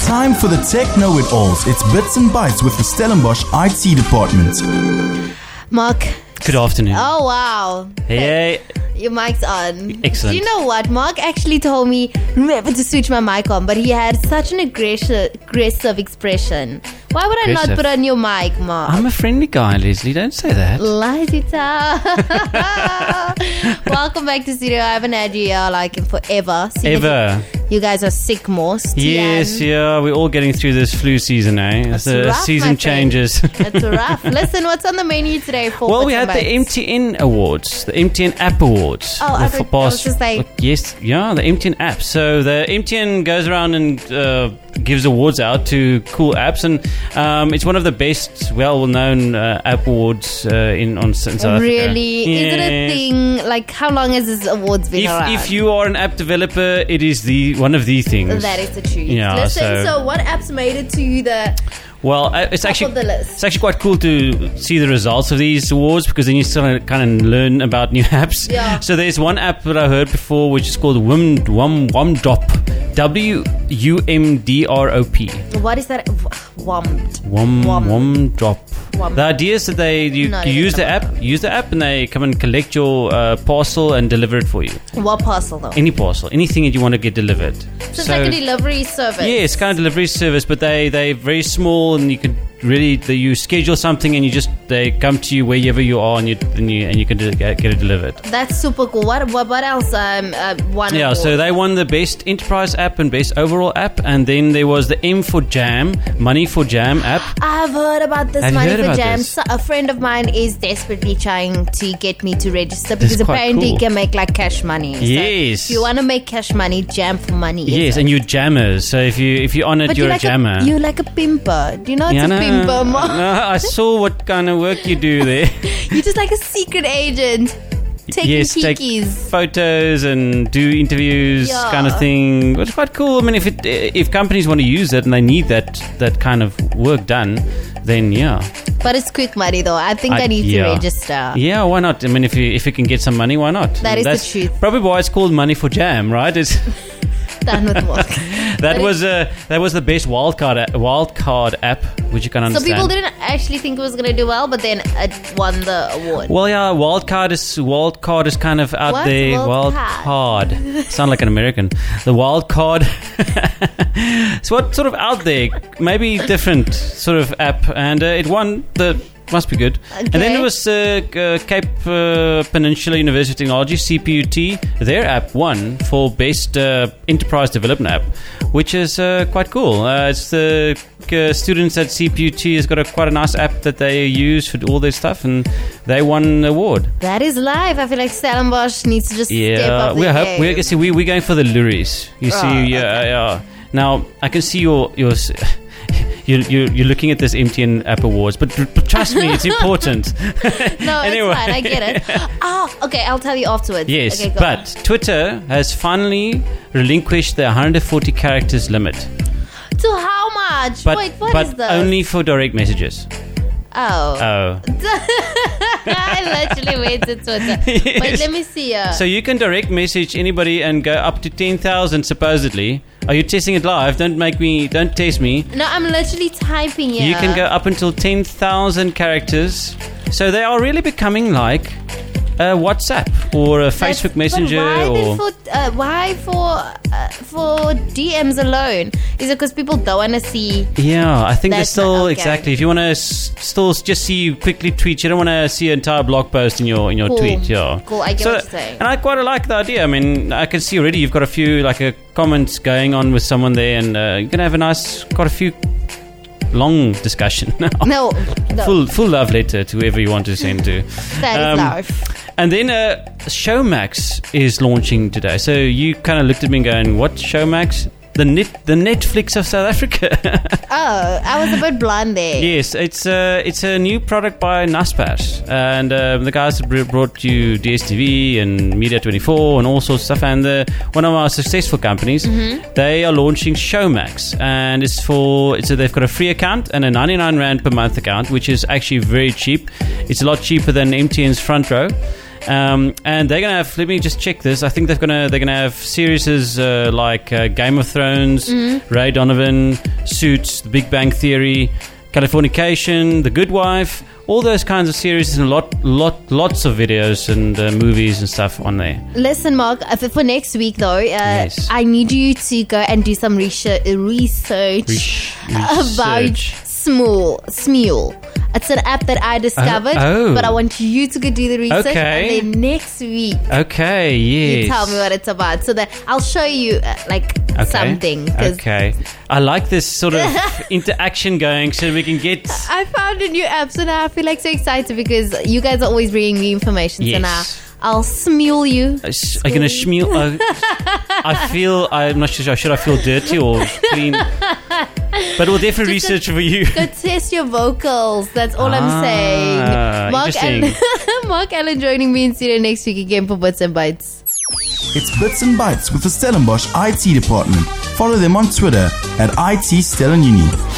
Time for the Tech Know-It-Alls. It's Bits and Bytes with the Stellenbosch IT department. Mark. Good afternoon. Oh, wow. Hey. Your mic's on. Excellent. Do you know what? Mark actually told me never to switch my mic on, but he had such an aggressive expression. Why would I not put on your mic, Mark? I'm a friendly guy, Leslie. Don't say that. Lasita. Welcome back to studio. I haven't had you here like in forever. Ever. You guys are sick most. Yes, yeah. We're all getting through this flu season, eh? It's the rough, season changes. It's rough. Listen, what's on the menu today for Well, we had the MTN Awards, the MTN App Awards. Oh, I thought was just like... Yes, yeah, the MTN App. So the MTN goes around and gives awards out to cool apps, and it's one of the best, well-known app awards in South Africa. Really? Yes. Is it a thing? Like, how long has this awards been around? If you are an app developer, it is one of the things. That is the truth. Yeah, Listen, so what apps made it to the... Well, it's top of the list? It's actually quite cool to see the results of these awards, because then you still kind of learn about new apps. Yeah. So there's one app that I heard before, which is called Wumdrop. WUMDROP. What is that? Wumdrop. The idea is that you use the app, and they come and collect your parcel and deliver it for you. What parcel though? Any parcel, anything that you want to get delivered. So it's like a delivery service. Yeah, it's kind of delivery service, but they're very small, and you can you schedule something, and they come to you wherever you are, and you can get it delivered. That's super cool. What else? Won? Yeah, so they won the best enterprise app and best overall app, and then there was the M for Jam, Money for Jam app. I've heard about this. Have Money you heard for about Jam. this? So a friend of mine is desperately trying to get me to register, because quite apparently cool. you can make like cash money. Yes. So if you want to make cash money, jam for money. Yes, and you're jammers. So if you're on it, you're a jammer. You're like a pimper. Do you know what's a pimper, Mark? No, I saw what kind of work you do there. You're just like a secret agent. Taking take kikis. photos and do interviews, kind of thing. It's quite cool. I mean, if companies want to use it and they need that kind of work done, then yeah. But it's quick money though. I think I need to register. Yeah, why not? I mean, if you can get some money, why not? That's the truth. Probably why it's called Money for Jam, right? It's done with work. that was the best wildcard app, which you can understand. So people didn't actually think it was going to do well, but then it won the award. Well, yeah, wildcard is kind of out there. Wildcard. Sound like an American. The wildcard. It's what sort of out there, maybe different sort of app, and it won the. Must be good. Okay. And then there was Cape Peninsula University of Technology, CPUT. Their app won for best enterprise development app, which is quite cool. It's the students at CPUT has got quite a nice app that they use for all their stuff, and they won an award. That is live. I feel like Stellenbosch needs to just step up the game. We're going for the Luries. You see, yeah. Now I can see your. You're looking at this MTN App Awards, but trust me, it's important. No, anyway. It's fine. I get it. Oh, okay. I'll tell you afterwards. Yes, okay, but Twitter has finally relinquished the 140 characters limit. To how much? Wait, what is this? Only for direct messages. Oh. I literally went to Twitter. Yes. Wait, let me see. So you can direct message anybody and go up to 10,000 supposedly. Are you testing it live? Don't test me. No, I'm literally typing here. You can go up until 10,000 characters. So they are really becoming like a WhatsApp or a Facebook Messenger. Why for DMs alone? Is it because people don't want to see? Yeah, I think there's still exactly. If you want to still just see quickly tweets, you don't want to see an entire blog post in your tweet. Yeah, cool. I get what you're saying. And I quite like the idea. I mean, I can see already you've got a few comments going on with someone there, and you're gonna have quite a few. Long discussion now. No. Full love letter to whoever you want to send to. That is life. And then Showmax is launching today. So you kind of looked at me going, what Showmax? The Netflix of South Africa. Oh, I was a bit blind there. Yes, it's a new product by Naspers, and the guys brought you DSTV and Media24 and all sorts of stuff. And one of our successful companies, they are launching Showmax, and they've got a free account and a 99 Rand per month account, which is actually very cheap. It's a lot cheaper than MTN's Front Row. And they're gonna have. Let me just check this. I think they're gonna have series like Game of Thrones, Ray Donovan, Suits, The Big Bang Theory, Californication, The Good Wife. All those kinds of series and lots of videos and movies and stuff on there. Listen, Mark, for next week though, yes. I need you to go and do some research about Smule. It's an app that I discovered, but I want you to go do the research. Okay. And then next week, you tell me what it's about, so that I'll show you something. Okay, I like this sort of interaction going, so we can get. I found a new app, so now I feel like so excited because you guys are always bringing me information. Yes. So now I'll smule you. Are you gonna smule? I'm not sure. Should I feel dirty or clean? But we'll definitely research for you. Go test your vocals. That's all I'm saying. Mark Allen joining me in studio next week again for Bits and Bytes. It's Bits and Bytes with the Stellenbosch IT department. Follow them on Twitter at IT Stellenuni.